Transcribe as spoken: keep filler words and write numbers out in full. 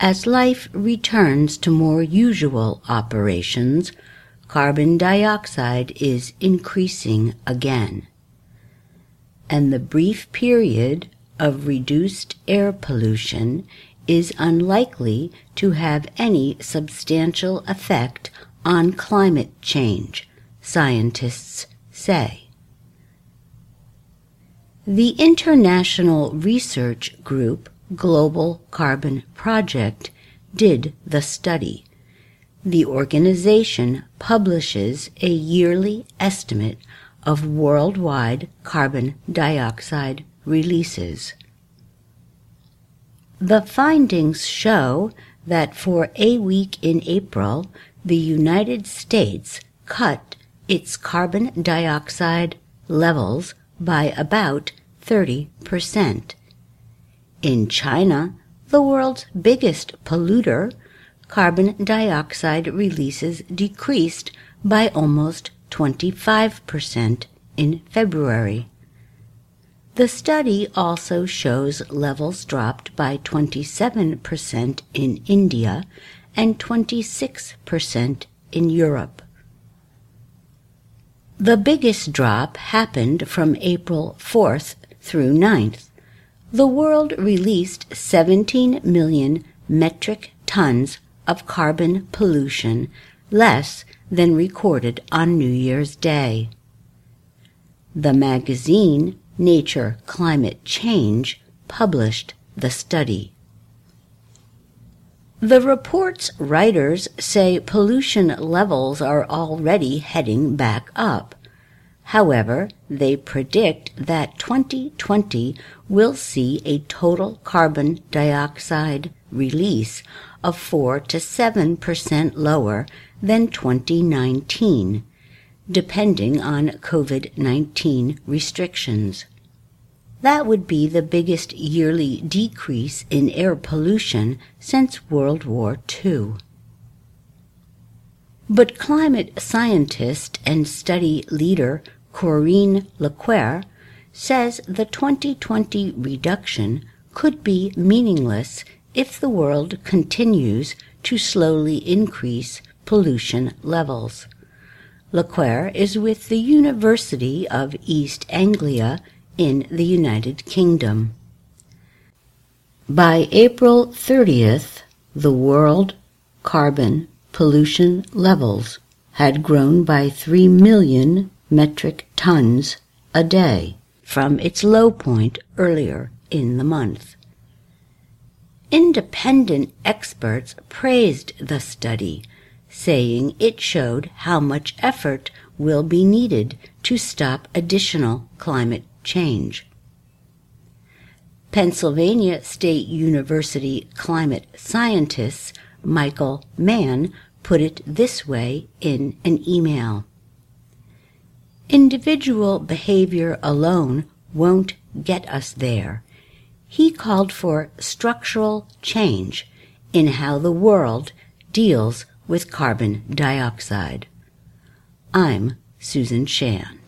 As life returns to more usual operations, carbon dioxide is increasing again, and the brief period of reduced air pollution is unlikely to have any substantial effect on climate change, scientists say. The international research group Global Carbon Project did the study. The organization publishes a yearly estimate of worldwide carbon dioxide releases. The findings show that for a week in April, the United States cut its carbon dioxide levels by about thirty percent. In China, the world's biggest polluter, carbon dioxide releases decreased by almost twenty-five percent in February. The study also shows levels dropped by twenty-seven percent in India and twenty-six percent in Europe. The biggest drop happened from April fourth through ninth. The world released seventeen million metric tons of carbon pollution, less than recorded on New Year's Day. The magazine Nature Climate Change published the study. The report's writers say pollution levels are already heading back up. However, they predict that twenty twenty will see a total carbon dioxide release of four to seven percent lower than twenty nineteen, depending on COVID nineteen restrictions. That would be the biggest yearly decrease in air pollution since World War Two. But climate scientist and study leader Corinne Lequer says the twenty twenty reduction could be meaningless if the world continues to slowly increase pollution levels. Lequer is with the University of East Anglia in the United Kingdom. By April thirtieth, the world carbon pollution levels had grown by three million metric tons a day from its low point earlier in the month. Independent experts praised the study, saying it showed how much effort will be needed to stop additional climate change. Pennsylvania State University climate scientist Michael Mann put it this way in an email. Individual behavior alone won't get us there. He called for structural change in how the world deals with carbon dioxide. I'm Susan Shan.